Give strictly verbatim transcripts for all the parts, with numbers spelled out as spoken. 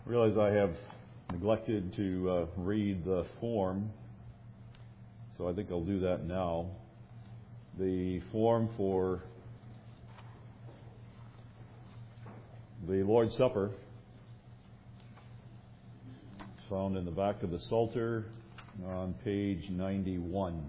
I realize I have neglected to uh, read the form, so I think I'll do that now. The form for the Lord's Supper is found in the back of the Psalter on page ninety-one.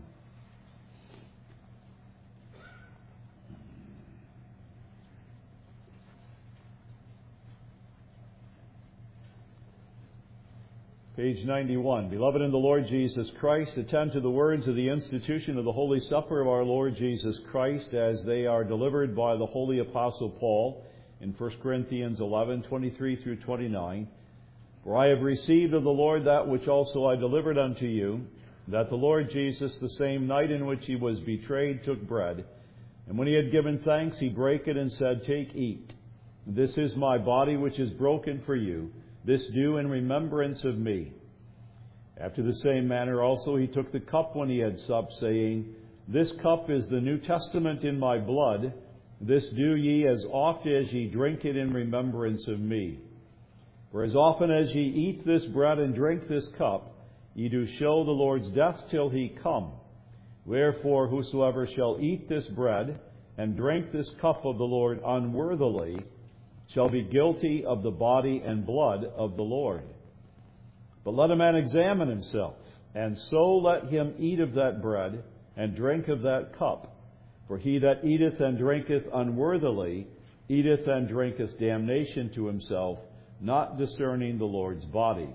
Page ninety-one. Beloved in the Lord Jesus Christ, attend to the words of the institution of the Holy Supper of our Lord Jesus Christ as they are delivered by the Holy Apostle Paul in First Corinthians eleven, twenty-three through twenty-nine. For I have received of the Lord that which also I delivered unto you, that the Lord Jesus, the same night in which he was betrayed, took bread. And when he had given thanks, he brake it and said, Take, eat. This is my body which is broken for you. This do in remembrance of me. After the same manner also he took the cup when he had supped, saying, This cup is the New Testament in my blood. This do ye as oft as ye drink it in remembrance of me. For as often as ye eat this bread and drink this cup, ye do show the Lord's death till he come. Wherefore whosoever shall eat this bread and drink this cup of the Lord unworthily shall be guilty of the body and blood of the Lord. But let a man examine himself, and so let him eat of that bread and drink of that cup. For he that eateth and drinketh unworthily eateth and drinketh damnation to himself, not discerning the Lord's body.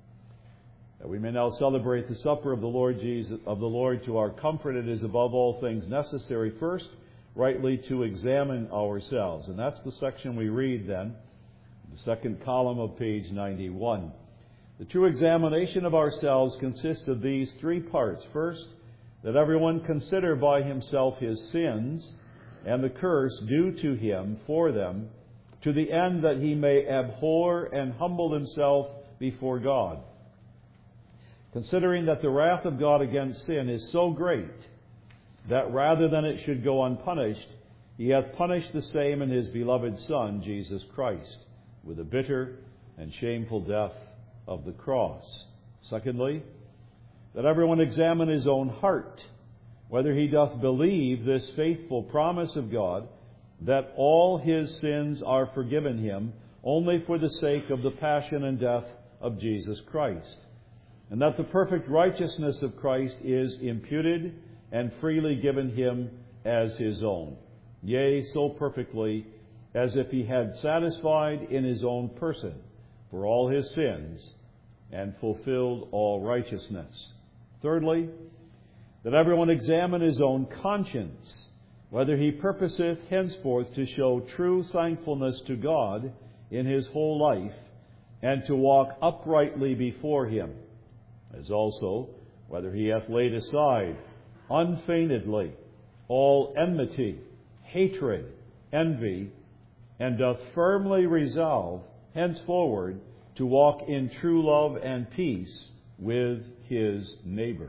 That we may now celebrate the supper of the Lord Jesus of the Lord to our comfort, it is above all things necessary first rightly to examine ourselves. And that's the section we read then, the second column of page ninety-one. The true examination of ourselves consists of these three parts. First, that everyone consider by himself his sins and the curse due to him for them, to the end that he may abhor and humble himself before God, considering that the wrath of God against sin is so great that rather than it should go unpunished, he hath punished the same in his beloved Son, Jesus Christ, with a bitter and shameful death of the cross. Secondly, that everyone examine his own heart, whether he doth believe this faithful promise of God, that all his sins are forgiven him only for the sake of the passion and death of Jesus Christ, and that the perfect righteousness of Christ is imputed and freely given him as his own, yea, so perfectly as if he had satisfied in his own person for all his sins and fulfilled all righteousness. Thirdly, that everyone examine his own conscience, whether he purposeth henceforth to show true thankfulness to God in his whole life, and to walk uprightly before him, as also whether he hath laid aside unfeignedly all enmity, hatred, envy, and doth firmly resolve henceforward to walk in true love and peace with his neighbor.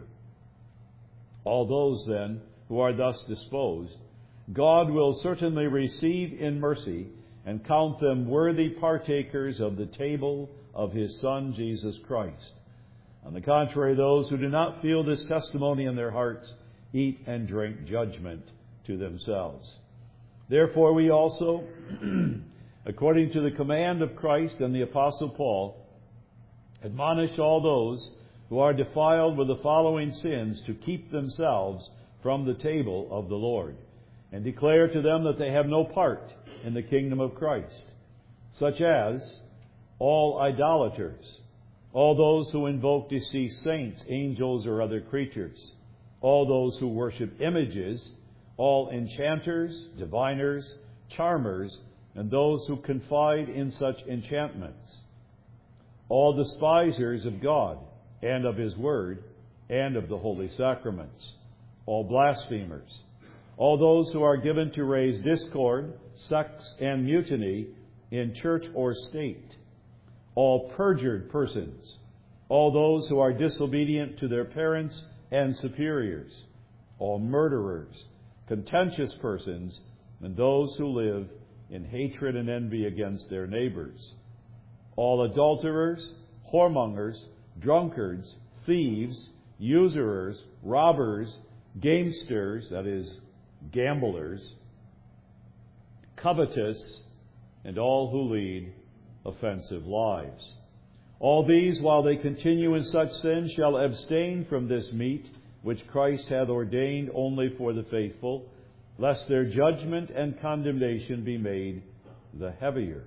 All those, then, who are thus disposed, God will certainly receive in mercy and count them worthy partakers of the table of his Son, Jesus Christ. On the contrary, those who do not feel this testimony in their hearts eat and drink judgment to themselves. Therefore we also, according to the command of Christ and the Apostle Paul, admonish all those who are defiled with the following sins to keep themselves from the table of the Lord, and declare to them that they have no part in the kingdom of Christ, such as all idolaters, all those who invoke deceased saints, angels, or other creatures, all those who worship images, all enchanters, diviners, charmers, and those who confide in such enchantments, all despisers of God and of his word and of the holy sacraments, all blasphemers, all those who are given to raise discord, sects, and mutiny in church or state, all perjured persons, all those who are disobedient to their parents and superiors, all murderers, contentious persons, and those who live in hatred and envy against their neighbors, all adulterers, whoremongers, drunkards, thieves, usurers, robbers, gamesters, that is, gamblers, covetous, and all who lead offensive lives. All these, while they continue in such sin, shall abstain from this meat, which Christ hath ordained only for the faithful, lest their judgment and condemnation be made the heavier.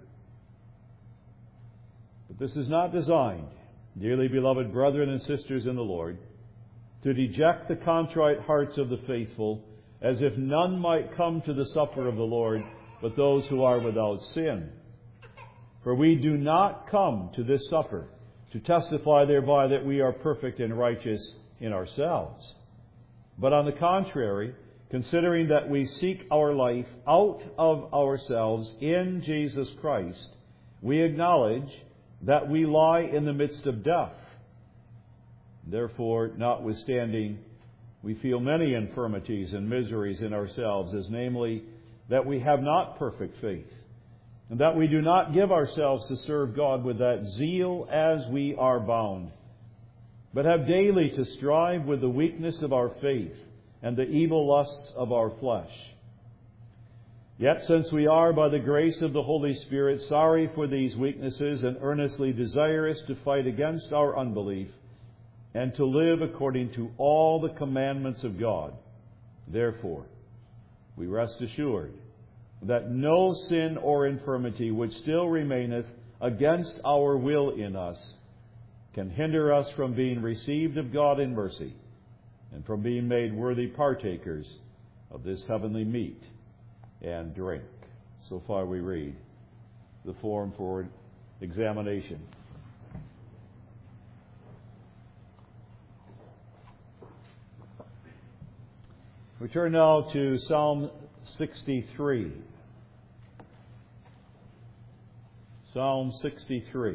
But this is not designed, dearly beloved brethren and sisters in the Lord, to deject the contrite hearts of the faithful, as if none might come to the supper of the Lord, but those who are without sin. For we do not come to this supper to testify thereby that we are perfect and righteous in ourselves. But on the contrary, considering that we seek our life out of ourselves in Jesus Christ, we acknowledge that we lie in the midst of death. Therefore, notwithstanding, we feel many infirmities and miseries in ourselves, as namely, that we have not perfect faith, and that we do not give ourselves to serve God with that zeal as we are bound, but have daily to strive with the weakness of our faith and the evil lusts of our flesh. Yet since we are, by the grace of the Holy Spirit, sorry for these weaknesses and earnestly desirous to fight against our unbelief and to live according to all the commandments of God, therefore, we rest assured that no sin or infirmity which still remaineth against our will in us can hinder us from being received of God in mercy and from being made worthy partakers of this heavenly meat and drink. So far we read the form for examination. We turn now to Psalm sixty-three. Psalm sixty-three.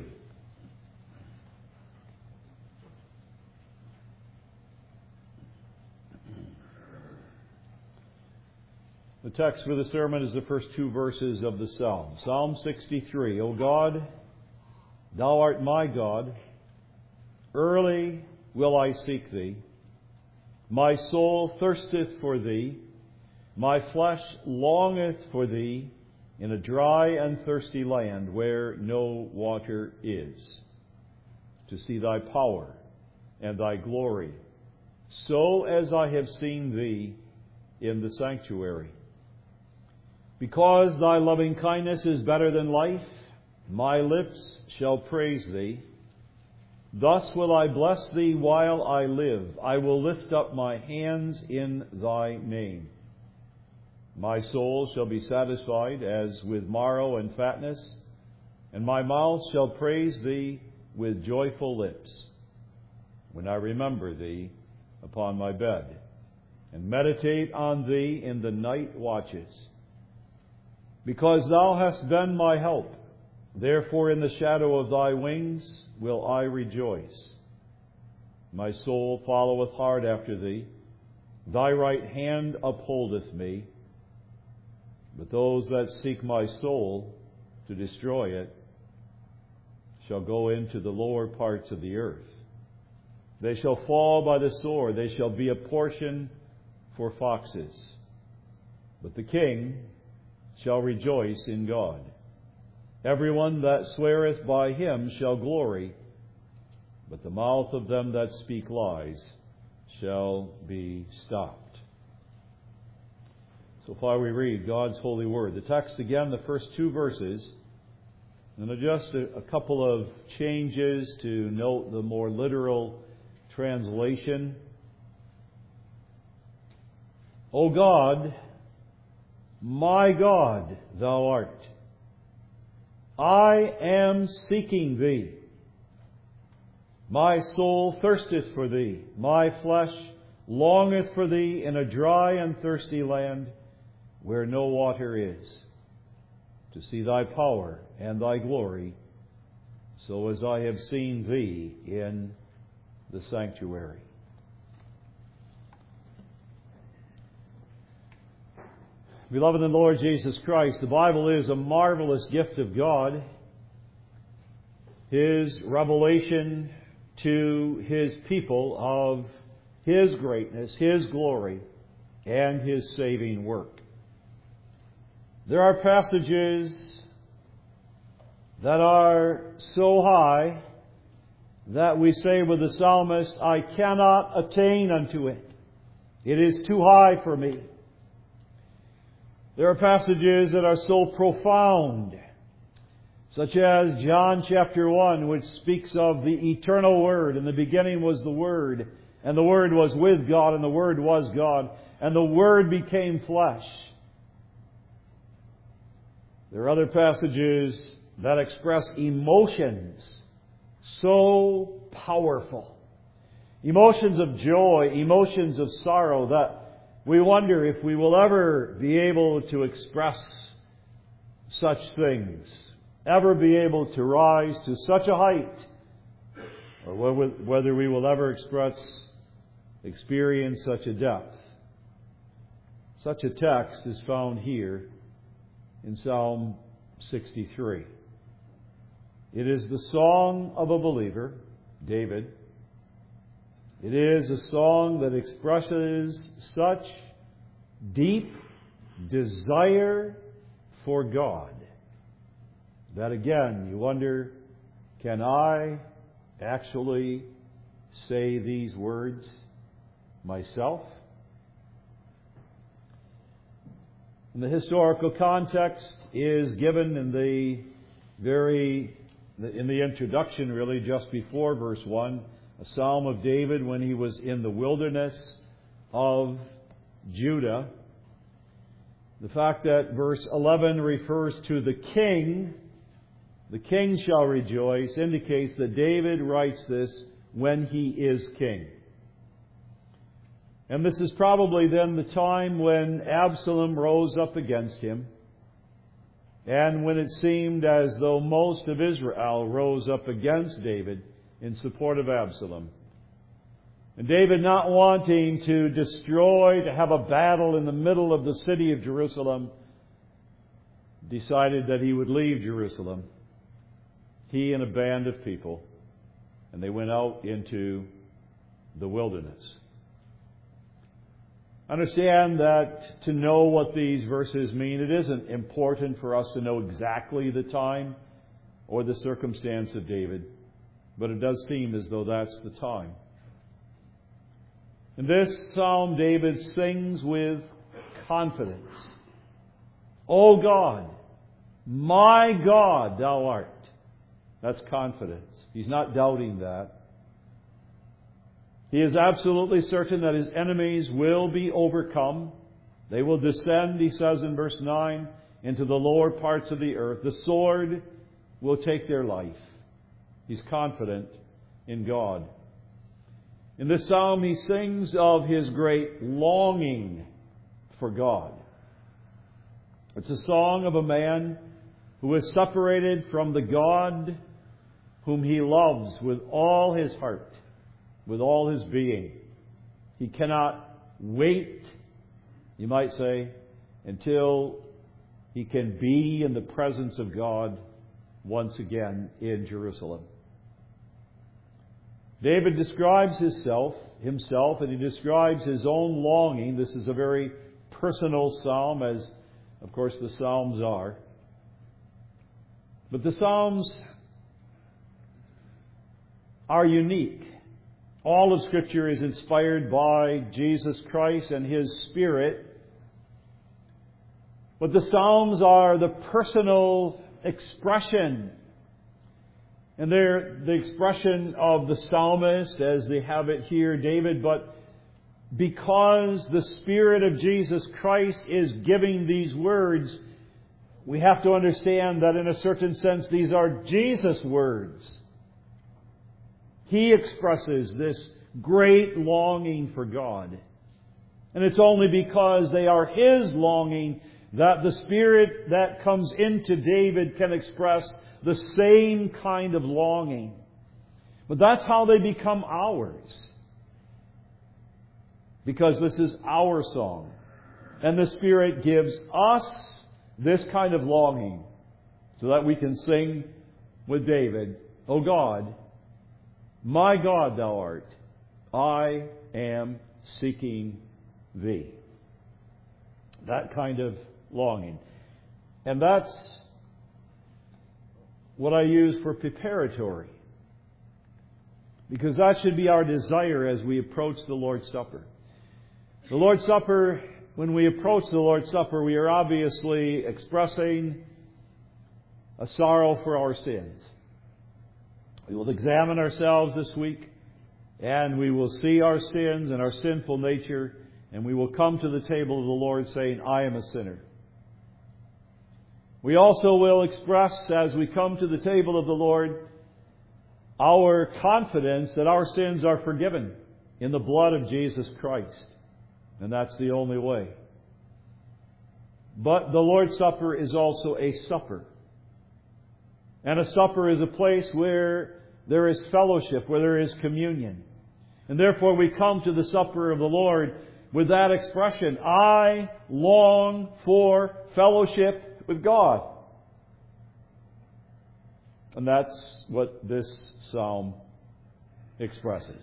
The text for the sermon is the first two verses of the Psalm. Psalm sixty-three. O God, Thou art my God. Early will I seek Thee. My soul thirsteth for Thee. My flesh longeth for Thee in a dry and thirsty land where no water is, to see Thy power and Thy glory, so as I have seen Thee in the sanctuary. Because Thy loving kindness is better than life, my lips shall praise Thee. Thus will I bless Thee while I live. I will lift up my hands in Thy name. My soul shall be satisfied as with marrow and fatness, and my mouth shall praise Thee with joyful lips, when I remember Thee upon my bed, and meditate on Thee in the night watches. Because Thou hast been my help, therefore in the shadow of Thy wings will I rejoice. My soul followeth hard after Thee. Thy right hand upholdeth me. But those that seek my soul to destroy it shall go into the lower parts of the earth. They shall fall by the sword. They shall be a portion for foxes. But the king shall rejoice in God. Everyone that sweareth by Him shall glory, but the mouth of them that speak lies shall be stopped. So far we read God's holy word. The text again, the first two verses, and just a, a couple of changes to note the more literal translation. O God, my God, Thou art. I am seeking Thee. My soul thirsteth for Thee. My flesh longeth for Thee in a dry and thirsty land where no water is, to see Thy power and Thy glory, so as I have seen Thee in the sanctuary. Beloved in the Lord Jesus Christ, the Bible is a marvelous gift of God. His revelation to His people of His greatness, His glory, and His saving work. There are passages that are so high that we say with the psalmist, I cannot attain unto it. It is too high for me. There are passages that are so profound, such as John chapter one, which speaks of the eternal Word. In the beginning was the Word, and the Word was with God, and the Word was God, and the Word became flesh. There are other passages that express emotions so powerful. Emotions of joy, emotions of sorrow, that we wonder if we will ever be able to express such things, ever be able to rise to such a height, or whether we will ever express, experience such a depth. Such a text is found here in Psalm sixty-three. It is the song of a believer, David. It is a song that expresses such deep desire for God that again you wonder, can I actually say these words myself? And the historical context is given in the very in the introduction, really, just before verse one, a psalm of David when he was in the wilderness of Judah. The fact that verse eleven refers to the king, the king shall rejoice, indicates that David writes this when he is king. And this is probably then the time when Absalom rose up against him, and when it seemed as though most of Israel rose up against David in support of Absalom. And David, not wanting to destroy, to have a battle in the middle of the city of Jerusalem, decided that he would leave Jerusalem, he and a band of people, and they went out into the wilderness. Understand that to know what these verses mean, it isn't important for us to know exactly the time or the circumstance of David, but it does seem as though that's the time. In this psalm, David sings with confidence. O God, my God, thou art. That's confidence. He's not doubting that. He is absolutely certain that his enemies will be overcome. They will descend, he says in verse nine, into the lower parts of the earth. The sword will take their life. He's confident in God. In this psalm, he sings of his great longing for God. It's a song of a man who is separated from the God whom he loves with all his heart, with all his being. He cannot wait, you might say, until he can be in the presence of God once again in Jerusalem. David describes himself, himself, and he describes his own longing. This is a very personal psalm, as of course the Psalms are. But the Psalms are unique. All of Scripture is inspired by Jesus Christ and His Spirit. But the Psalms are the personal expression. And they're the expression of the psalmist, as they have it here, David. But because the Spirit of Jesus Christ is giving these words, we have to understand that in a certain sense these are Jesus' words. He expresses this great longing for God. And it's only because they are His longing that the Spirit that comes into David can express the same kind of longing. But that's how they become ours. Because this is our song. And the Spirit gives us this kind of longing so that we can sing with David, O God, my God thou art, I am seeking thee. That kind of longing. And that's what I use for preparatory. Because that should be our desire as we approach the Lord's Supper. The Lord's Supper, when we approach the Lord's Supper, we are obviously expressing a sorrow for our sins. We will examine ourselves this week, and we will see our sins and our sinful nature, and we will come to the table of the Lord saying, I am a sinner. We also will express, as we come to the table of the Lord, our confidence that our sins are forgiven in the blood of Jesus Christ. And that's the only way. But the Lord's Supper is also a supper. And a supper is a place where there is fellowship, where there is communion. And therefore we come to the supper of the Lord with that expression, I long for fellowship with God. And that's what this psalm expresses.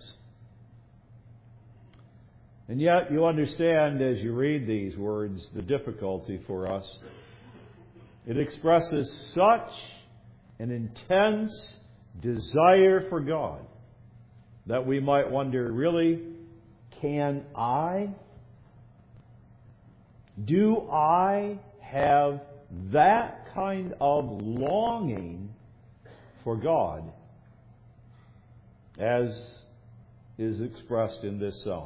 And yet you understand as you read these words the difficulty for us. It expresses such an intense desire for God that we might wonder, really, can I? Do I have that kind of longing for God as is expressed in this psalm?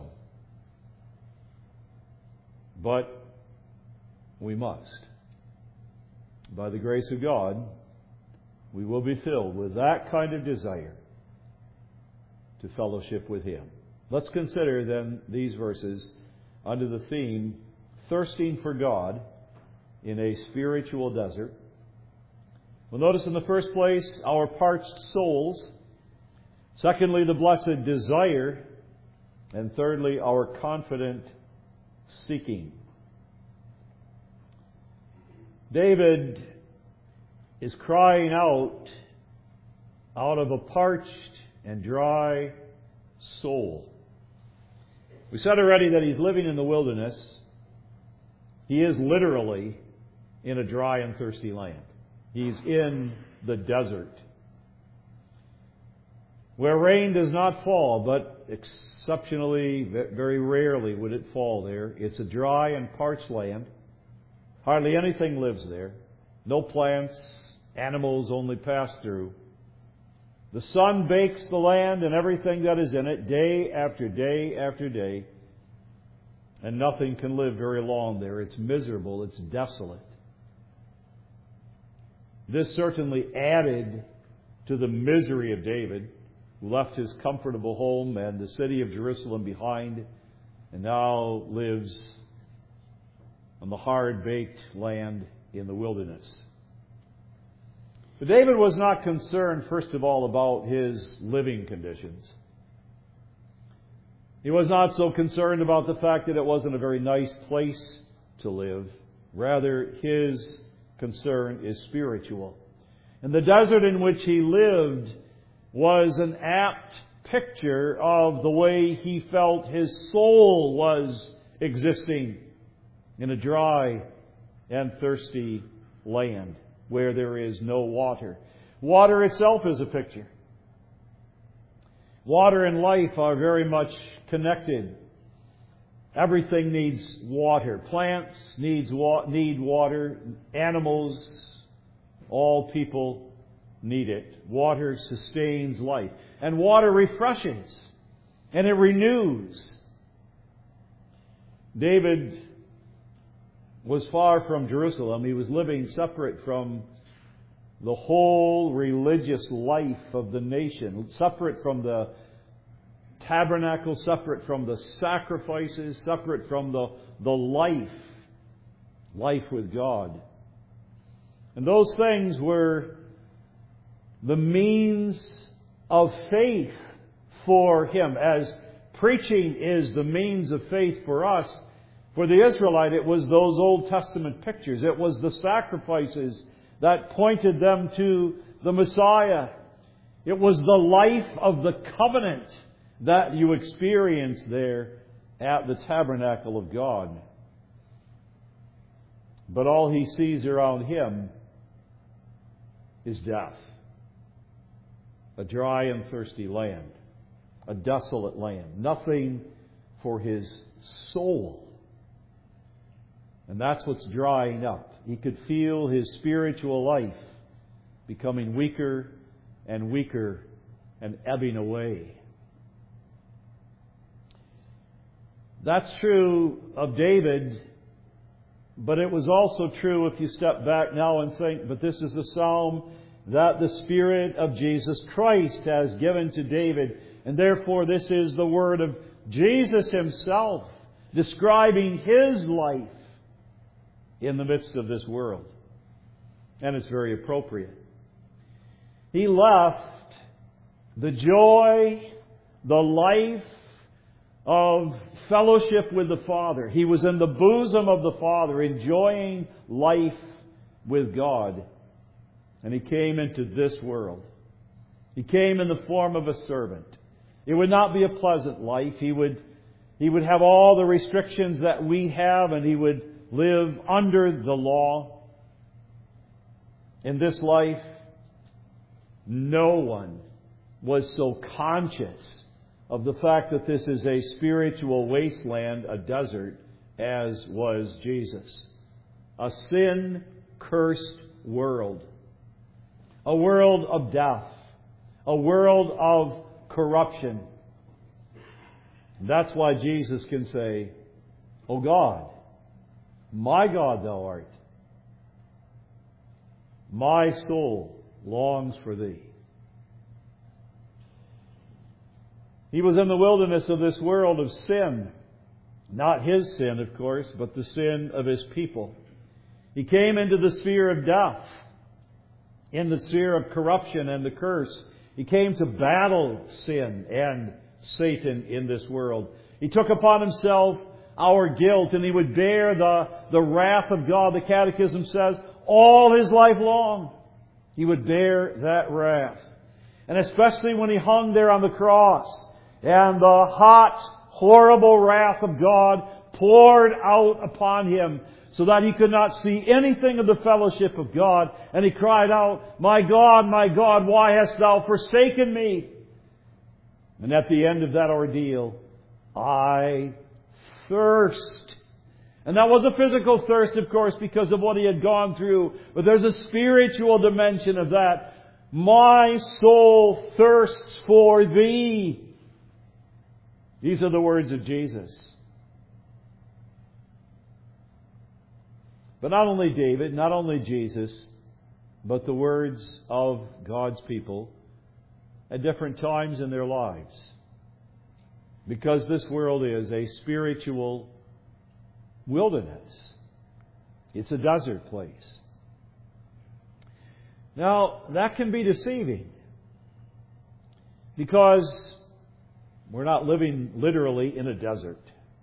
But we must. By the grace of God, we will be filled with that kind of desire to fellowship with Him. Let's consider then these verses under the theme, thirsting for God in a spiritual desert. We'll notice in the first place our parched souls. Secondly, the blessed desire. And thirdly, our confident seeking. David is crying out out of a parched and dry soul. We said already that he's living in the wilderness. He is literally in a dry and thirsty land. He's in the desert, where rain does not fall, but exceptionally, very rarely would it fall there. It's a dry and parched land. Hardly anything lives there. No plants, animals only pass through. The sun bakes the land and everything that is in it day after day after day. And nothing can live very long there. It's miserable. It's desolate. This certainly added to the misery of David, who left his comfortable home and the city of Jerusalem behind, and now lives on the hard-baked land in the wilderness. But David was not concerned, first of all, about his living conditions. He was not so concerned about the fact that it wasn't a very nice place to live. Rather, his concern is spiritual. And the desert in which he lived was an apt picture of the way he felt his soul was existing in a dry and thirsty land where there is no water. Water itself is a picture. Water and life are very much connected. Everything needs water. Plants needs wa- need water. Animals, all people need it. Water sustains life. And water refreshes. And it renews. David was far from Jerusalem. He was living separate from the whole religious life of the nation, separate from the tabernacle, separate from the sacrifices, separate from the, the life, life with God. And those things were the means of faith for him, as preaching is the means of faith for us. For the Israelite, it was those Old Testament pictures. It was the sacrifices that pointed them to the Messiah. It was the life of the covenant that you experience there at the tabernacle of God. But all he sees around him is death. A dry and thirsty land. A desolate land. Nothing for his soul. And that's what's drying up. He could feel his spiritual life becoming weaker and weaker and ebbing away. That's true of David, but it was also true if you step back now and think, but this is the psalm that the Spirit of Jesus Christ has given to David. And therefore this is the word of Jesus Himself describing His life in the midst of this world. And it's very appropriate. He left the joy, the life of fellowship with the Father. He was in the bosom of the Father, enjoying life with God. And He came into this world. He came in the form of a servant. It would not be a pleasant life. He would, he would have all the restrictions that we have, and He would live under the law. In this life, no one was so conscious of the fact that this is a spiritual wasteland, a desert, as was Jesus. A sin-cursed world. A world of death. A world of corruption. That's why Jesus can say, "O God, my God thou art. My soul longs for Thee." He was in the wilderness of this world of sin. Not His sin, of course, but the sin of His people. He came into the sphere of death, in the sphere of corruption and the curse. He came to battle sin and Satan in this world. He took upon Himself our guilt, and He would bear the, the wrath of God. The Catechism says, all His life long, He would bear that wrath. And especially when He hung there on the cross, and the hot, horrible wrath of God poured out upon Him, so that He could not see anything of the fellowship of God. And He cried out, "My God, my God, why hast Thou forsaken me?" And at the end of that ordeal, "I thirst." And that was a physical thirst, of course, because of what He had gone through. But there's a spiritual dimension of that. "My soul thirsts for Thee." These are the words of Jesus. But not only David, not only Jesus, but the words of God's people at different times in their lives. Because this world is a spiritual wilderness. It's a desert place. Now, that can be deceiving. Because we're not living literally in a desert.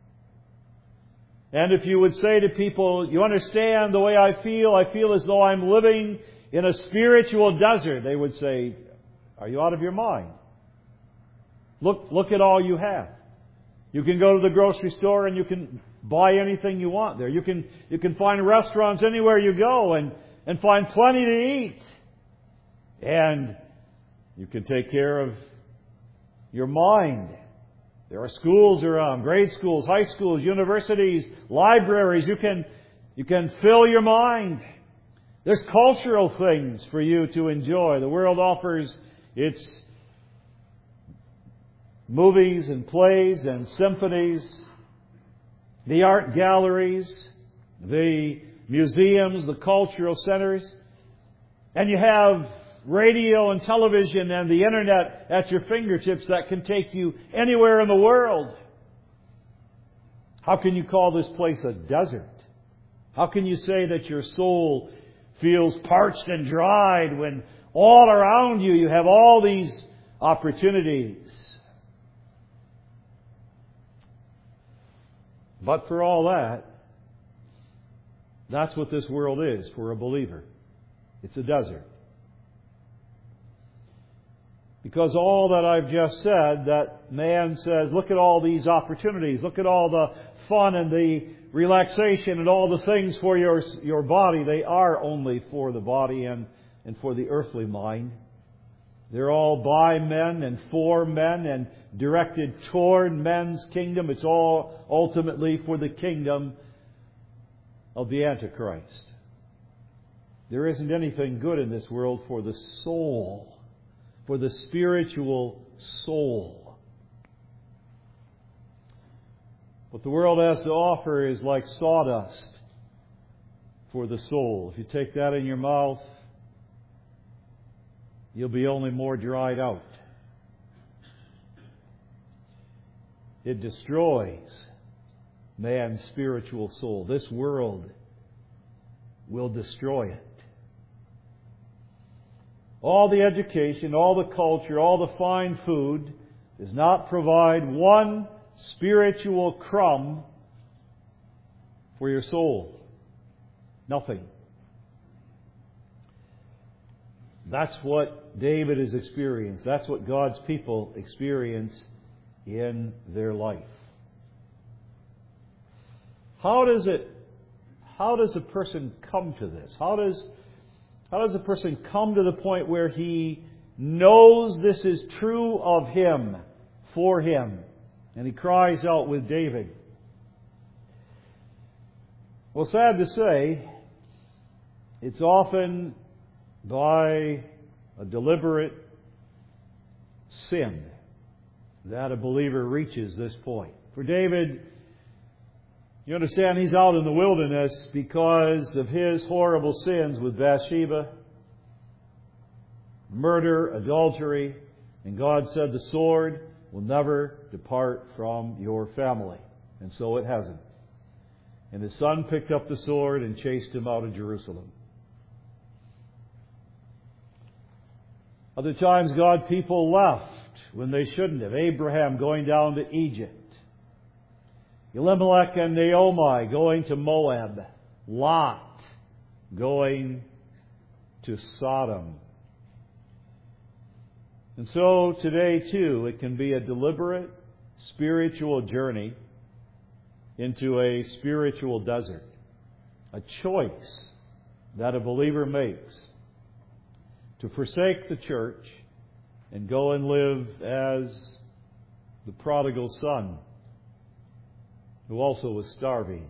And if you would say to people, "You understand the way I feel? I feel as though I'm living in a spiritual desert," they would say, "Are you out of your mind? Look, look at all you have. You can go to the grocery store and you can buy anything you want there. You can, you can find restaurants anywhere you go and, and find plenty to eat. And you can take care of your mind. There are schools around, grade schools, high schools, universities, libraries. You can, you can fill your mind. There's cultural things for you to enjoy. The world offers its movies and plays and symphonies, the art galleries, the museums, the cultural centers. And you have radio and television and the internet at your fingertips that can take you anywhere in the world. How can you call this place a desert? How can you say that your soul feels parched and dried when all around you you have all these opportunities? But for all that, that's what this world is for a believer. It's a desert. Because all that I've just said, that man says, look at all these opportunities, look at all the fun and the relaxation and all the things for your, your body. They are only for the body and, and for the earthly mind. They're all by men and for men and directed toward men's kingdom. It's all ultimately for the kingdom of the Antichrist. There isn't anything good in this world for the soul, for the spiritual soul. What the world has to offer is like sawdust for the soul. If you take that in your mouth, you'll be only more dried out. It destroys man's spiritual soul. This world will destroy it. All the education, all the culture, all the fine food does not provide one spiritual crumb for your soul. Nothing. That's what David has experienced. That's what God's people experience in their life. How does it, how does a person come to this? How does, how does a person come to the point where he knows this is true of him, for him, and he cries out with David? Well, sad to say, it's often by a deliberate sin that a believer reaches this point. For David, you understand, he's out in the wilderness because of his horrible sins with Bathsheba, murder, adultery, and God said the sword will never depart from your family. And so it hasn't. And his son picked up the sword and chased him out of Jerusalem. Other times, God people left when they shouldn't have. Abraham going down to Egypt. Elimelech and Naomi going to Moab. Lot going to Sodom. And so today, too, it can be a deliberate spiritual journey into a spiritual desert. A choice that a believer makes to forsake the church and go and live as the prodigal son, who also was starving.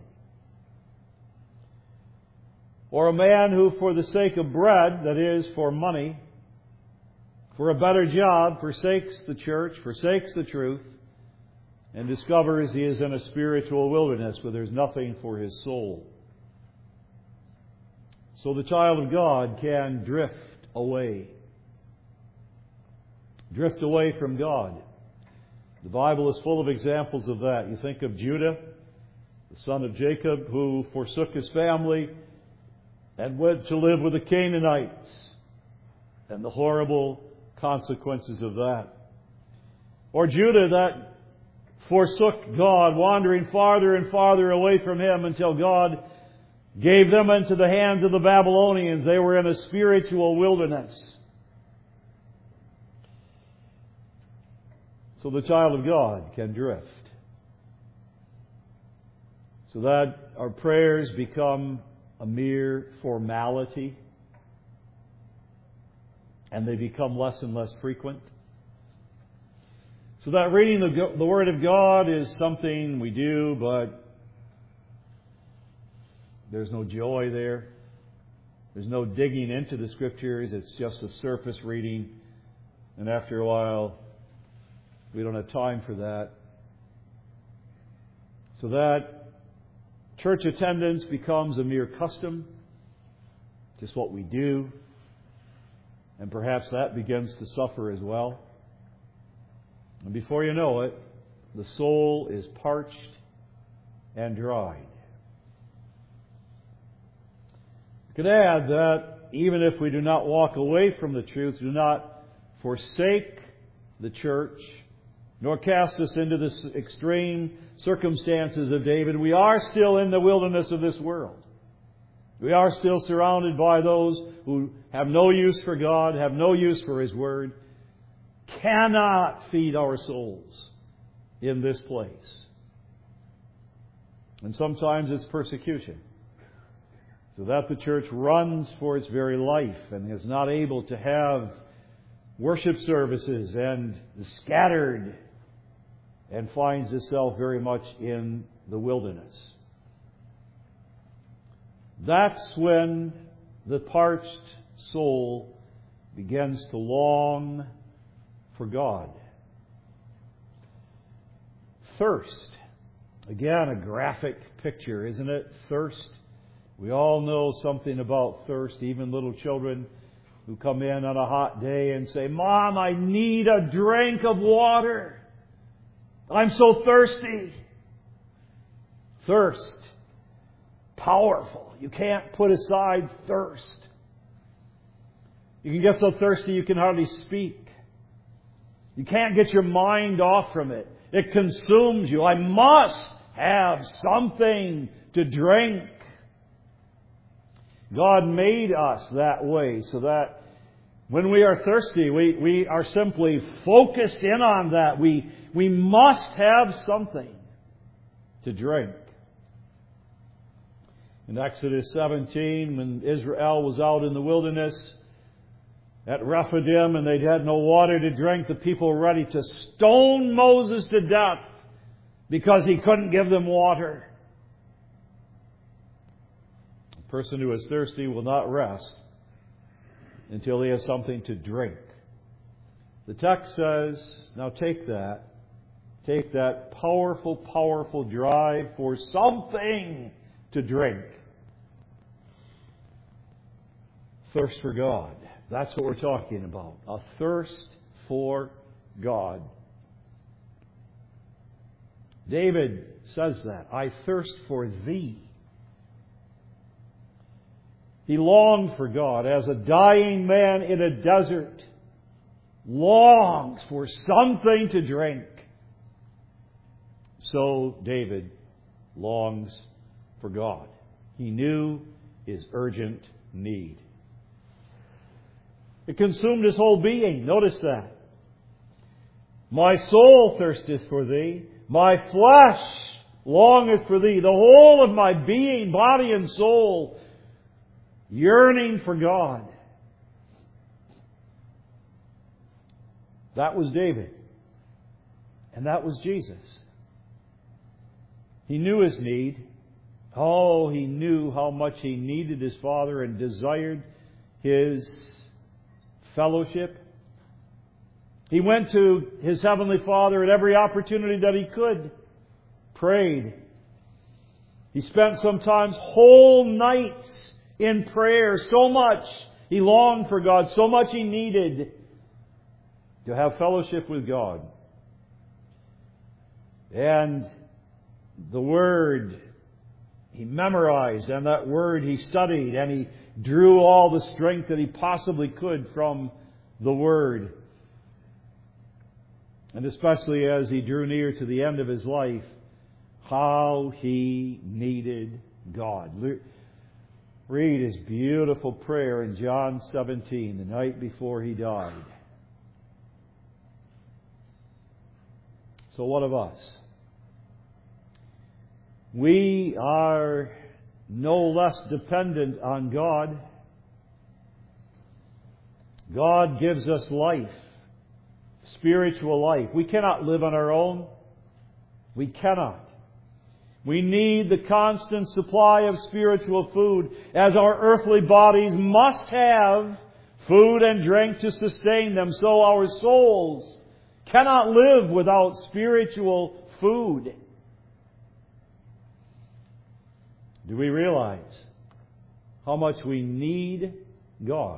Or a man who, for the sake of bread, that is, for money, for a better job, forsakes the church, forsakes the truth, and discovers he is in a spiritual wilderness where there's nothing for his soul. So the child of God can drift away. Drift away from God. The Bible is full of examples of that. You think of Judah, the son of Jacob, who forsook his family and went to live with the Canaanites, and the horrible consequences of that. Or Judah that forsook God, wandering farther and farther away from Him until God gave them into the hands of the Babylonians. They were in a spiritual wilderness. So the child of God can drift. So that our prayers become a mere formality, and they become less and less frequent. So that reading the, the Word of God is something we do, but there's no joy there. There's no digging into the Scriptures. It's just a surface reading. And after a while, we don't have time for that. So that church attendance becomes a mere custom, just what we do. And perhaps that begins to suffer as well. And before you know it, the soul is parched and dried. You could add that even if we do not walk away from the truth, do not forsake the church, nor cast us into the extreme circumstances of David, we are still in the wilderness of this world. We are still surrounded by those who have no use for God, have no use for His Word. cannot feed our souls in this place. And sometimes it's persecution, so that the church runs for its very life and is not able to have worship services and is scattered and finds itself very much in the wilderness. That's when the parched soul begins to long for God. Thirst. Again, a graphic picture, isn't it? Thirst. We all know something about thirst, even little children who come in on a hot day and say, "Mom, I need a drink of water. I'm so thirsty." Thirst. Powerful. You can't put aside thirst. You can get so thirsty you can hardly speak. You can't get your mind off from it. It consumes you. I must have something to drink. God made us that way so that when we are thirsty, we, we are simply focused in on that. We, we must have something to drink. In Exodus seventeen, when Israel was out in the wilderness at Rephidim and they had no water to drink, the people were ready to stone Moses to death because he couldn't give them water. A person who is thirsty will not rest until he has something to drink. The text says, now take that, take that powerful, powerful drive for something to drink. Thirst for God. That's what we're talking about. A thirst for God. David says that. I thirst for Thee. He longed for God as a dying man in a desert longs for something to drink. So David longs for God. He knew his urgent need. It consumed his whole being. Notice that. My soul thirsteth for Thee. My flesh longeth for Thee. The whole of my being, body and soul, yearning for God. That was David. And that was Jesus. He knew his need. Oh, he knew how much he needed his Father and desired His fellowship. He went to his Heavenly Father at every opportunity that he could. Prayed. He spent sometimes whole nights in prayer. So much he longed for God. So much he needed to have fellowship with God. And the Word he memorized, and that Word he studied, and he drew all the strength that he possibly could from the Word. And especially as he drew near to the end of his life, how he needed God. Read his beautiful prayer in John seventeen, the night before he died. So what of us? We are no less dependent on God. God gives us life, spiritual life. We cannot live on our own. We cannot. We need the constant supply of spiritual food, as our earthly bodies must have food and drink to sustain them. So our souls cannot live without spiritual food. Do we realize how much we need God?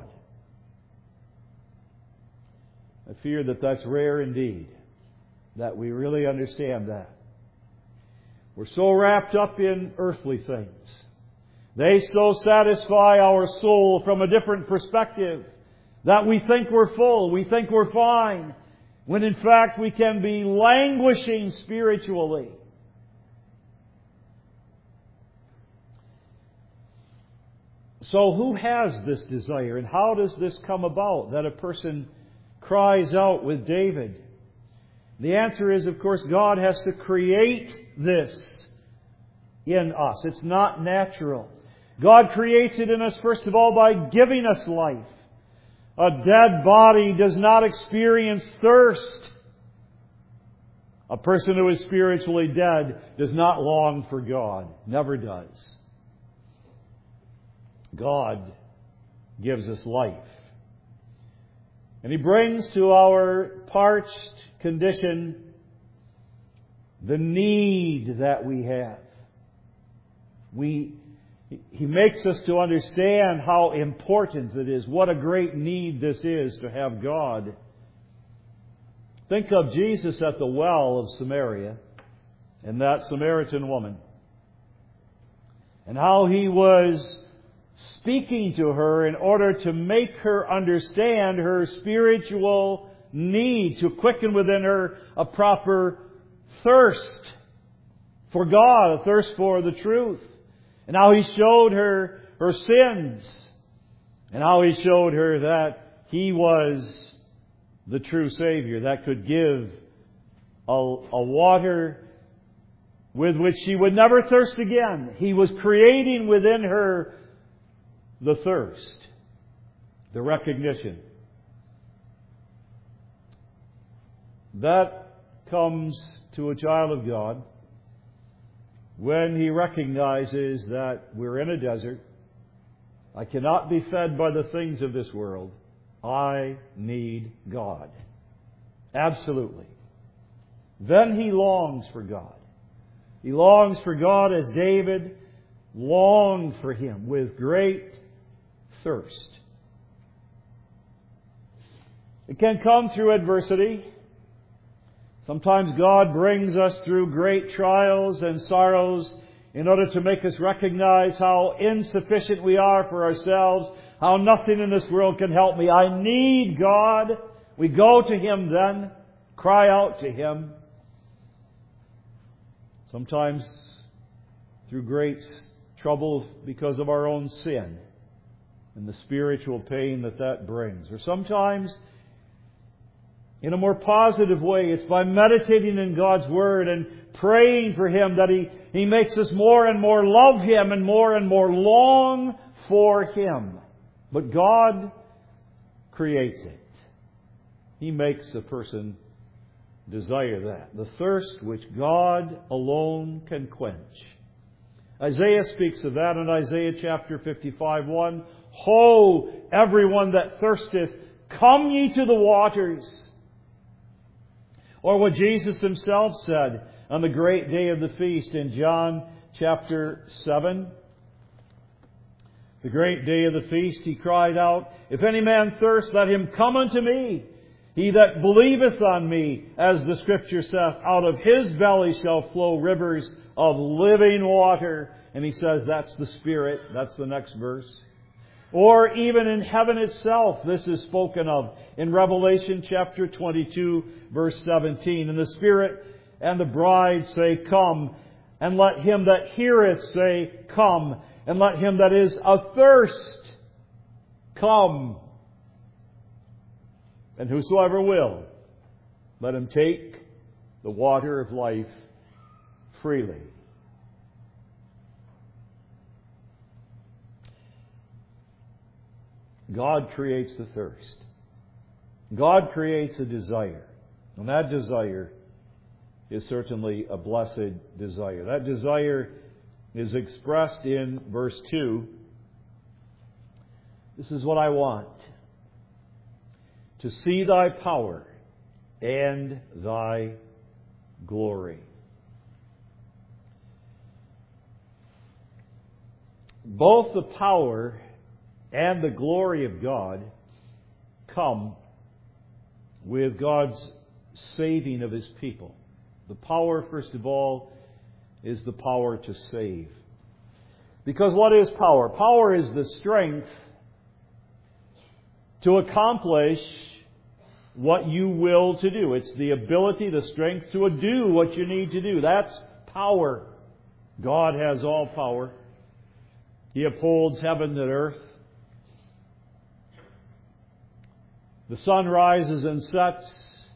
I fear that that's rare indeed, that we really understand that. We're so wrapped up in earthly things. They so satisfy our soul from a different perspective that we think we're full, we think we're fine, when in fact we can be languishing spiritually. So who has this desire, and how does this come about that a person cries out with David? The answer is, of course, God has to create this in us. It's not natural. God creates it in us, first of all, by giving us life. A dead body does not experience thirst. A person who is spiritually dead does not long for God. Never does. God gives us life. And He brings to our parched condition the need that we have. We, He makes us to understand how important it is, what a great need this is to have God. Think of Jesus at the well of Samaria and that Samaritan woman, and how He was speaking to her in order to make her understand her spiritual need, to quicken within her a proper thirst for God, a thirst for the truth. And how He showed her her sins, and how He showed her that He was the true Savior that could give a, a water with which she would never thirst again. He was creating within her the thirst, the recognition. That comes to a child of God when he recognizes that we're in a desert. I cannot be fed by the things of this world. I need God. Absolutely. Then he longs for God. He longs for God as David longed for Him with great thirst. It can come through adversity. Sometimes God brings us through great trials and sorrows in order to make us recognize how insufficient we are for ourselves, how nothing in this world can help me. I need God. We go to Him then, cry out to Him. Sometimes through great trouble because of our own sin and the spiritual pain that that brings. Or sometimes in a more positive way, it's by meditating in God's Word and praying for Him that He, He makes us more and more love Him and more and more long for Him. But God creates it. He makes a person desire that. The thirst which God alone can quench. Isaiah speaks of that in Isaiah chapter fifty-five, one. Ho, everyone that thirsteth, come ye to the waters. Or what Jesus Himself said on the great day of the feast in John chapter seven. The great day of the feast, He cried out, If any man thirst, let him come unto me. He that believeth on me, as the Scripture saith, out of his belly shall flow rivers of living water. And He says that's the Spirit. That's the next verse. Or even in heaven itself, this is spoken of in Revelation chapter twenty-two, verse seventeen. And the Spirit and the bride say, Come. And let him that heareth say, Come. And let him that is athirst come. And whosoever will, let him take the water of life freely. God creates the thirst. God creates a desire. And that desire is certainly a blessed desire. That desire is expressed in verse two. This is what I want. To see Thy power and Thy glory. Both the power and the glory of God come with God's saving of His people. The power, first of all, is the power to save. Because what is power? Power is the strength to accomplish what you will to do. It's the ability, the strength to do what you need to do. That's power. God has all power. He upholds heaven and earth. The sun rises and sets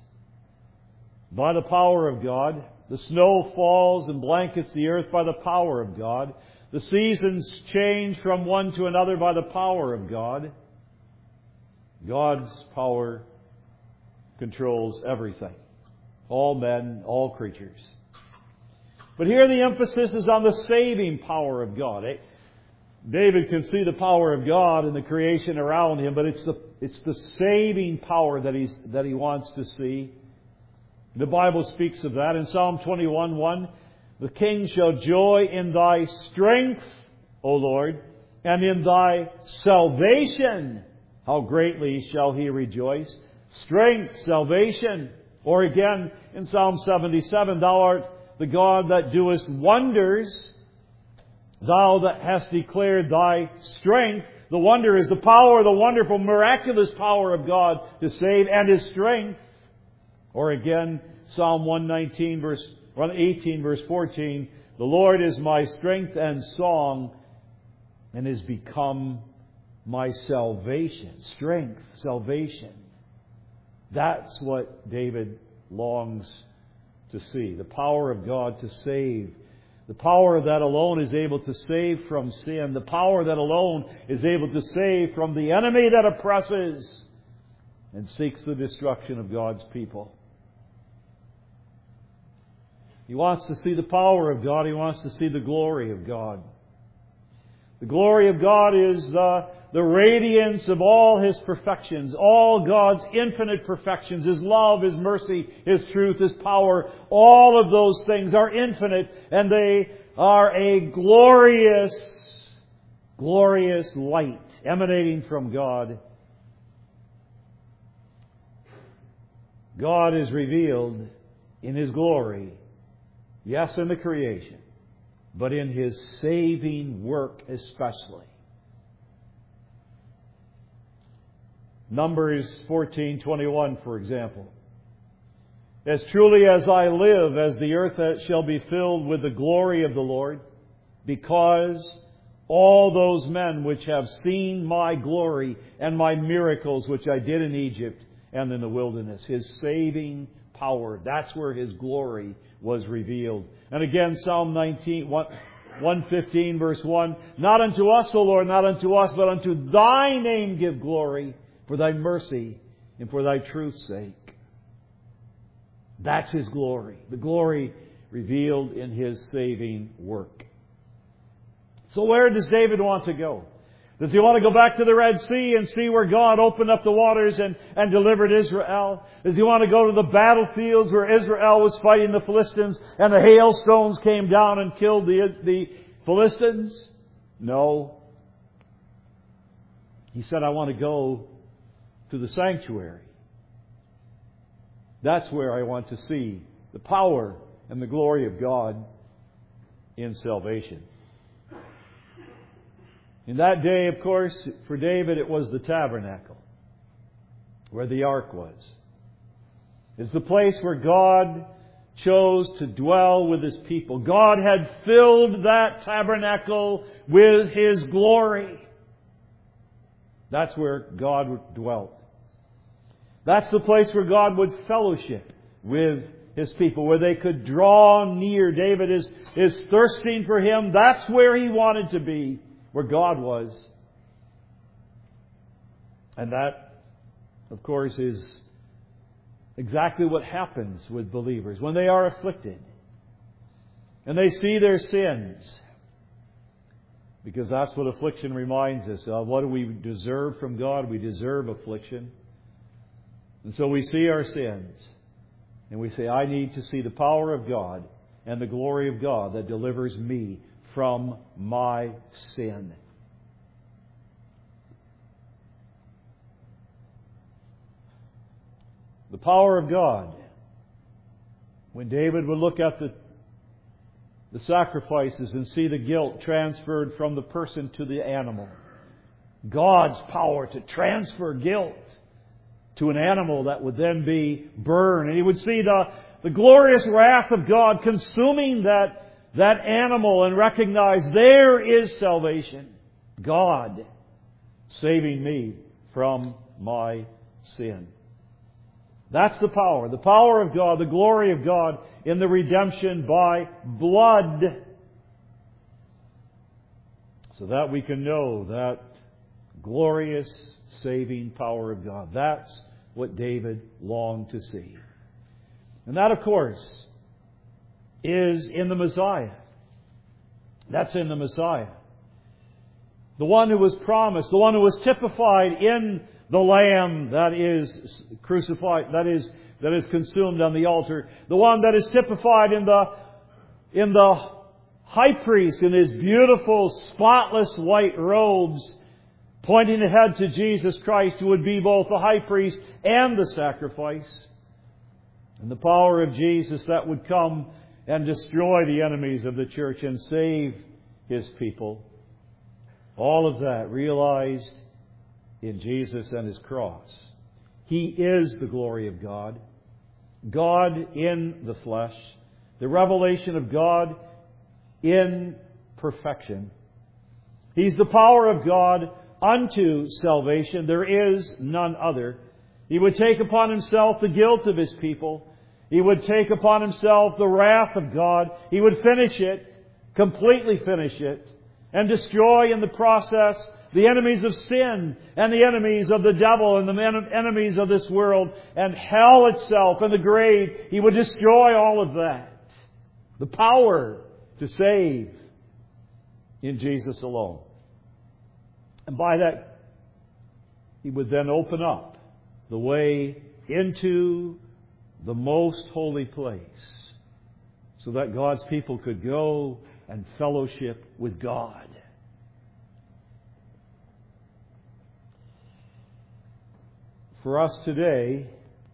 by the power of God. The snow falls and blankets the earth by the power of God. The seasons change from one to another by the power of God. God's power controls everything. All men, all creatures. But here the emphasis is on the saving power of God. David can see the power of God in the creation around him, but it's the it's the saving power that he's that he wants to see. The Bible speaks of that in Psalm twenty-one one. The king shall joy in thy strength, O Lord, and in thy salvation. How greatly shall he rejoice. Strength, salvation. Or again, in Psalm seventy-seven, thou art the God that doest wonders. Thou that hast declared thy strength. The wonder is the power, the wonderful, miraculous power of God to save, and His strength. Or again, Psalm one nineteen, verse one eighteen, verse fourteen. The Lord is my strength and song, and is become my salvation. Strength, salvation. That's what David longs to see. The power of God to save. The power that alone is able to save from sin. The power that alone is able to save from the enemy that oppresses and seeks the destruction of God's people. He wants to see the power of God. He wants to see the glory of God. The glory of God is the, the radiance of all His perfections, all God's infinite perfections, His love, His mercy, His truth, His power. All of those things are infinite, and they are a glorious, glorious light emanating from God. God is revealed in His glory, yes, in the creation, but in His saving work especially. Numbers fourteen twenty-one, for example. As truly as I live, as the earth shall be filled with the glory of the Lord, because all those men which have seen my glory and my miracles which I did in Egypt and in the wilderness. His saving power. That's where His glory was revealed. And again, Psalm nineteen, one fifteen, verse one. Not unto us, O Lord, not unto us, but unto Thy name give glory, for Thy mercy and for Thy truth's sake. That's His glory. The glory revealed in His saving work. So where does David want to go? Does he want to go back to the Red Sea and see where God opened up the waters and, and delivered Israel? Does he want to go to the battlefields where Israel was fighting the Philistines and the hailstones came down and killed the, the Philistines? No. He said, I want to go to the sanctuary. That's where I want to see the power and the glory of God in salvation. In that day, of course, for David, it was the tabernacle where the ark was. It's the place where God chose to dwell with His people. God had filled that tabernacle with His glory. That's where God dwelt. That's the place where God would fellowship with His people, where they could draw near. David is, is thirsting for Him. That's where he wanted to be, where God was. And that, of course, is exactly what happens with believers when they are afflicted and they see their sins. Because that's what affliction reminds us of. What do we deserve from God? We deserve affliction. And so we see our sins and we say, I need to see the power of God and the glory of God that delivers me from my sin. The power of God. When David would look at the, the sacrifices and see the guilt transferred from the person to the animal. God's power to transfer guilt to an animal that would then be burned. And he would see the, the glorious wrath of God consuming that, that animal and recognize there is salvation. God saving me from my sin. That's the power. The power of God, the glory of God in the redemption by blood. So that we can know that glorious saving power of God. That's what David longed to see. And that, of course, is in the Messiah. That's in the Messiah. The one who was promised, the one who was typified in the Lamb that is crucified, that is that is consumed on the altar, the one that is typified in the in the high priest in his beautiful, spotless white robes, pointing ahead to Jesus Christ, who would be both the high priest and the sacrifice, and the power of Jesus that would come and destroy the enemies of the church and save His people. All of that realized in Jesus and His cross. He is the glory of God. God in the flesh. The revelation of God in perfection. He's the power of God unto salvation. There is none other. He would take upon Himself the guilt of His people. He would take upon Himself the wrath of God. He would finish it, completely finish it, and destroy in the process the enemies of sin and the enemies of the devil and the enemies of this world and hell itself and the grave. He would destroy all of that. The power to save in Jesus alone. And by that, He would then open up the way into the most holy place so that God's people could go and fellowship with God. For us today,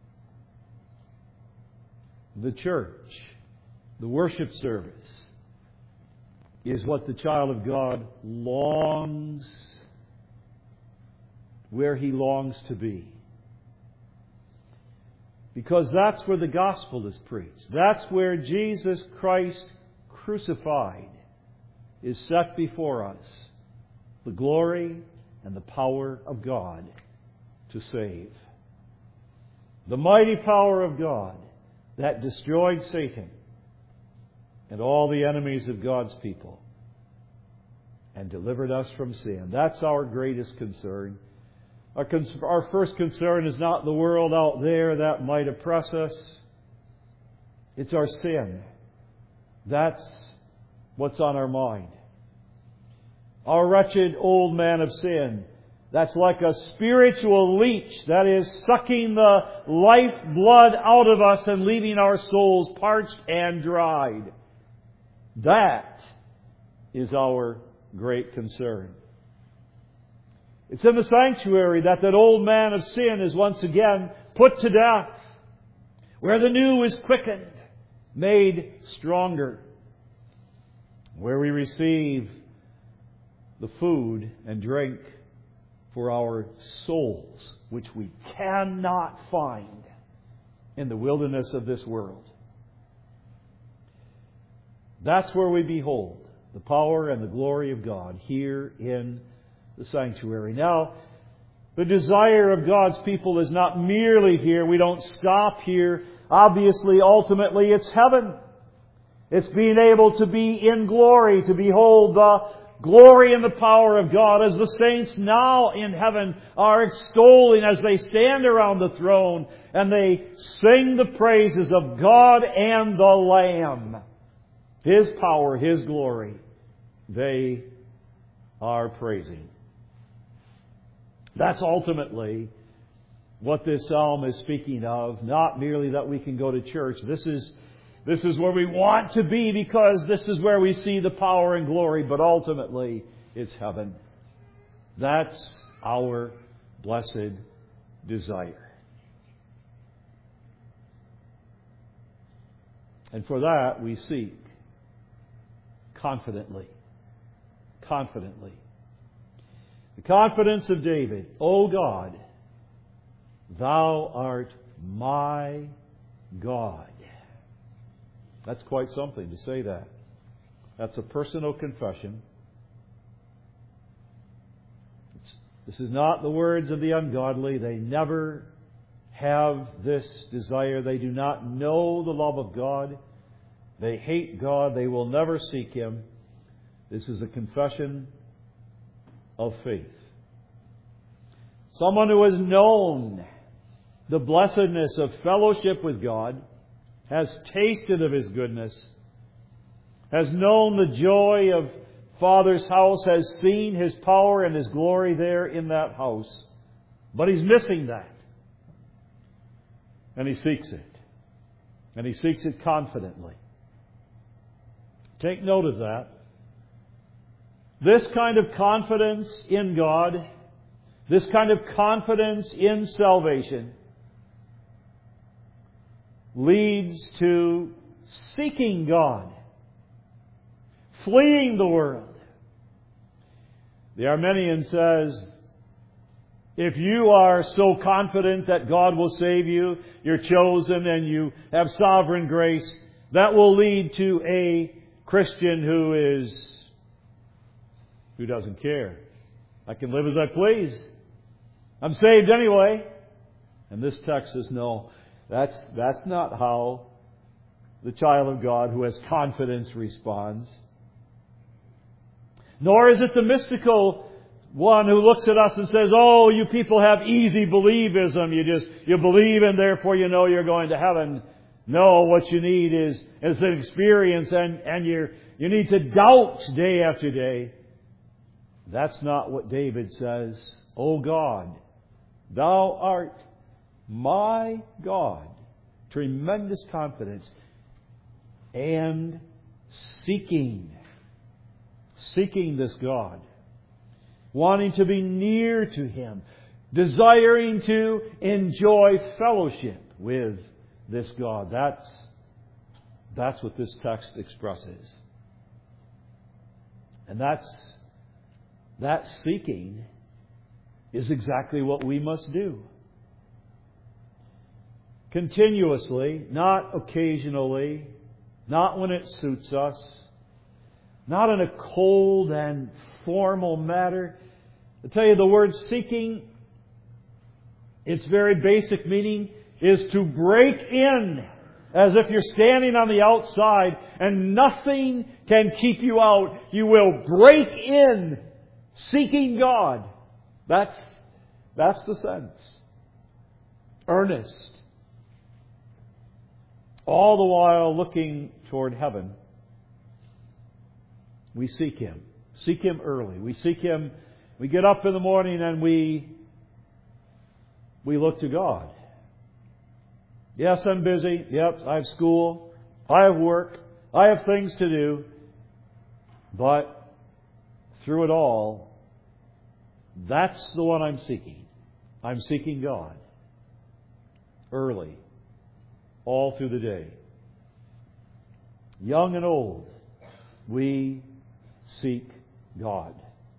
the church, the worship service, is what the child of God longs, where he longs to be. Because that's where the gospel is preached. That's where Jesus Christ crucified is set before us. The glory and the power of God to save. The mighty power of God that destroyed Satan and all the enemies of God's people and delivered us from sin. That's our greatest concern. Our, cons- our first concern is not the world out there that might oppress us. It's our sin. That's what's on our mind. Our wretched old man of sin, that's like a spiritual leech that is sucking the life blood out of us and leaving our souls parched and dried. That is our great concern. It's in the sanctuary that that old man of sin is once again put to death, where the new is quickened, made stronger, where we receive the food and drink for our souls, which we cannot find in the wilderness of this world. That's where we behold the power and the glory of God here in the sanctuary. Now, the desire of God's people is not merely here. We don't stop here. Obviously, ultimately, it's heaven. It's being able to be in glory, to behold the glory and the power of God as the saints now in heaven are extolling as they stand around the throne and they sing the praises of God and the Lamb. His power, His glory, they are praising. That's ultimately what this psalm is speaking of. Not merely that we can go to church. This is, this is where we want to be because this is where we see the power and glory. But ultimately, it's heaven. That's our blessed desire. And for that, we seek confidently. Confidently. The confidence of David, O God, Thou art my God. That's quite something to say that. That's a personal confession. It's, this is not the words of the ungodly. They never have this desire. They do not know the love of God. They hate God. They will never seek Him. This is a confession of faith. Someone who has known the blessedness of fellowship with God, has tasted of His goodness, has known the joy of Father's house, has seen His power and His glory there in that house. But he's missing that. And he seeks it. And he seeks it confidently. Take note of that. This kind of confidence in God, this kind of confidence in salvation, leads to seeking God, fleeing the world. The Arminian says, if you are so confident that God will save you, you're chosen and you have sovereign grace, that will lead to a Christian who is, who doesn't care. I can live as I please. I'm saved anyway. And this text says, no, that's, that's not how the child of God who has confidence responds. Nor is it the mystical one who looks at us and says, oh, you people have easy believism. You just, you believe and therefore you know you're going to heaven. No, what you need is, is an experience and, and you you need to doubt day after day. That's not what David says. O God, Thou art my God. Tremendous confidence. And seeking. Seeking this God. Wanting to be near to Him. Desiring to enjoy fellowship with this God. That's, that's what this text expresses. And that's, that seeking is exactly what we must do. Continuously, not occasionally, not when it suits us, not in a cold and formal matter. I tell you, the word seeking, its very basic meaning is to break in, as if you're standing on the outside and nothing can keep you out. You will break in seeking God. That's, that's the sense. Earnest. All the while looking toward heaven. We seek Him. Seek Him early. We seek Him. We get up in the morning and we, we look to God. Yes, I'm busy. Yep, I have school. I have work. I have things to do. But through it all, that's the one I'm seeking. I'm seeking God. Early. All through the day. Young and old, we seek God.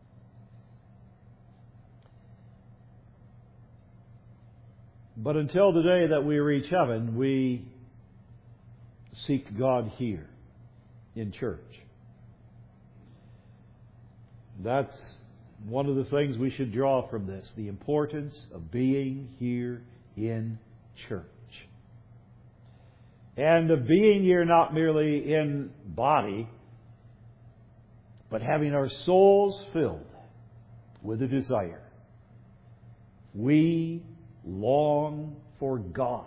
But until the day that we reach heaven, we seek God here in church. That's one of the things we should draw from this, the importance of being here in church. And of being here not merely in body, but having our souls filled with a desire. We long for God.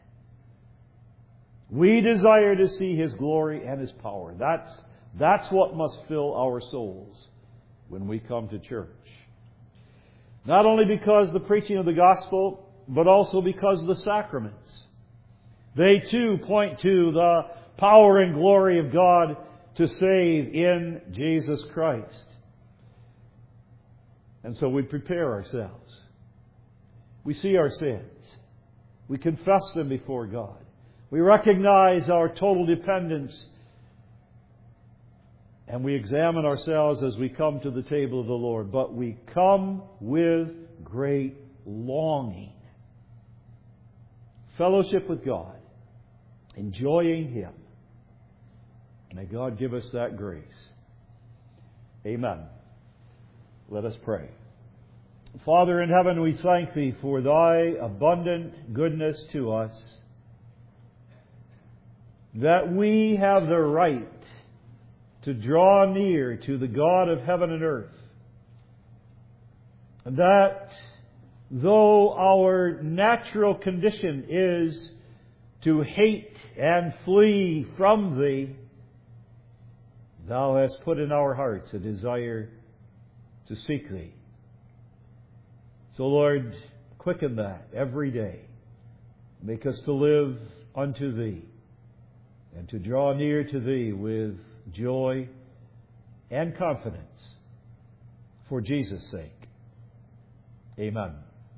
We desire to see His glory and His power. That's, that's what must fill our souls when we come to church. Not only because of the preaching of the gospel, but also because of the sacraments. They too point to the power and glory of God to save in Jesus Christ. And so we prepare ourselves. We see our sins. We confess them before God. We recognize our total dependence. And we examine ourselves as we come to the table of the Lord. But we come with great longing. Fellowship with God. Enjoying Him. May God give us that grace. Amen. Let us pray. Father in heaven, we thank Thee for Thy abundant goodness to us, that we have the right to draw near to the God of heaven and earth, and that though our natural condition is to hate and flee from Thee, Thou hast put in our hearts a desire to seek Thee. So, Lord, quicken that every day. Make us to live unto Thee and to draw near to Thee with joy and confidence for Jesus' sake. Amen.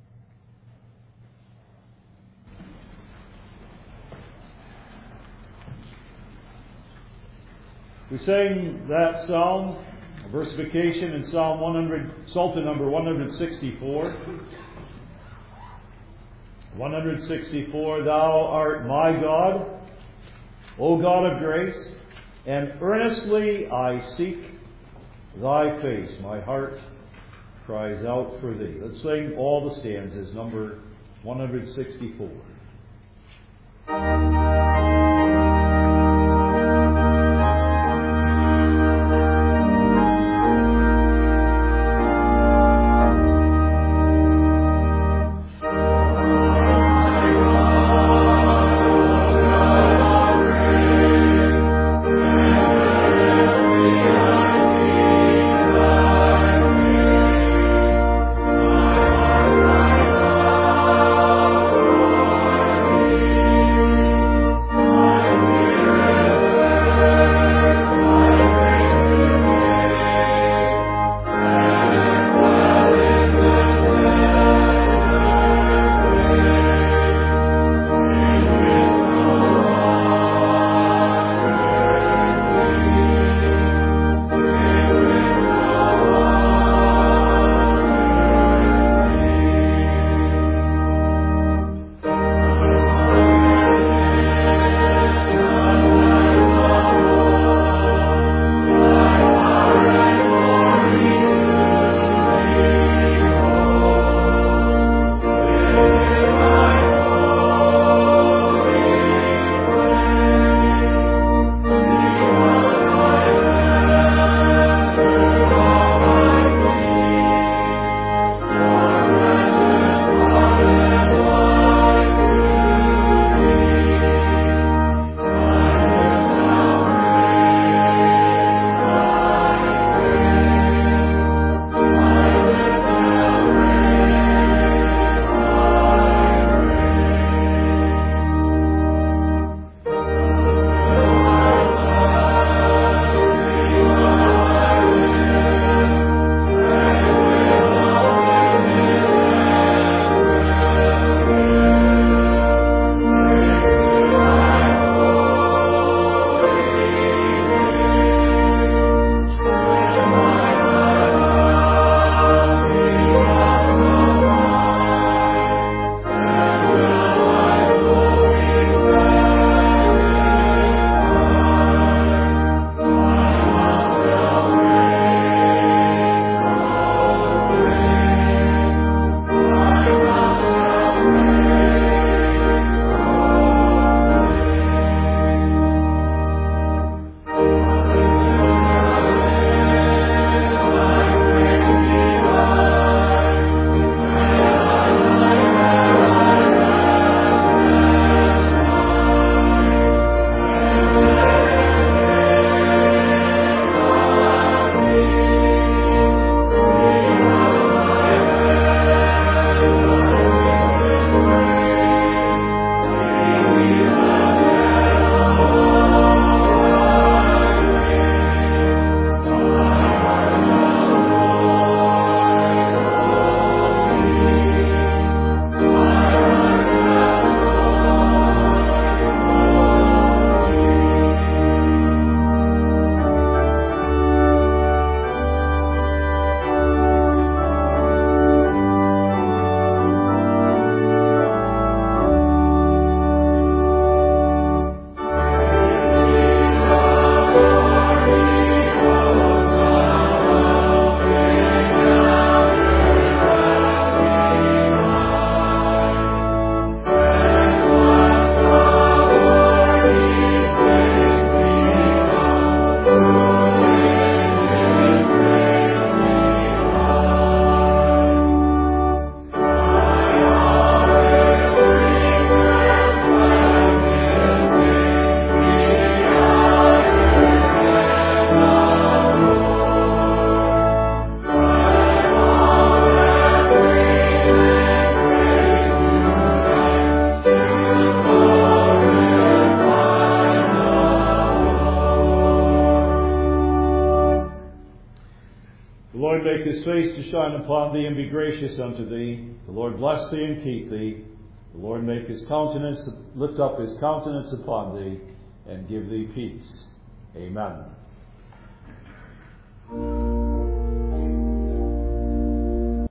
We sang that psalm, a versification in Psalm one hundred, Psalter number one sixty-four. one sixty-four, Thou art my God, O God of grace, and earnestly I seek Thy face. My heart cries out for Thee. Let's sing all the stanzas, number one sixty-four. Thank you. make his face to shine upon thee and be gracious unto thee. The Lord bless thee and keep thee. The Lord make his countenance, lift up his countenance upon thee and give thee peace. Amen.